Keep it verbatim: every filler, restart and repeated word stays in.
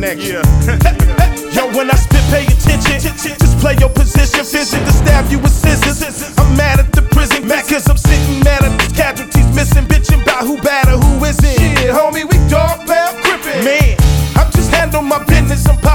next. Yeah. Yo, when I spit, pay attention. Just play your position. Visit to stab you with scissors. I'm mad at the prison, mad cause I'm sitting mad at the casualties missing. Bitching about who bad or who isn't. Shit, homie, we dog pound crippin'. Man, I'm just handling my business. I'm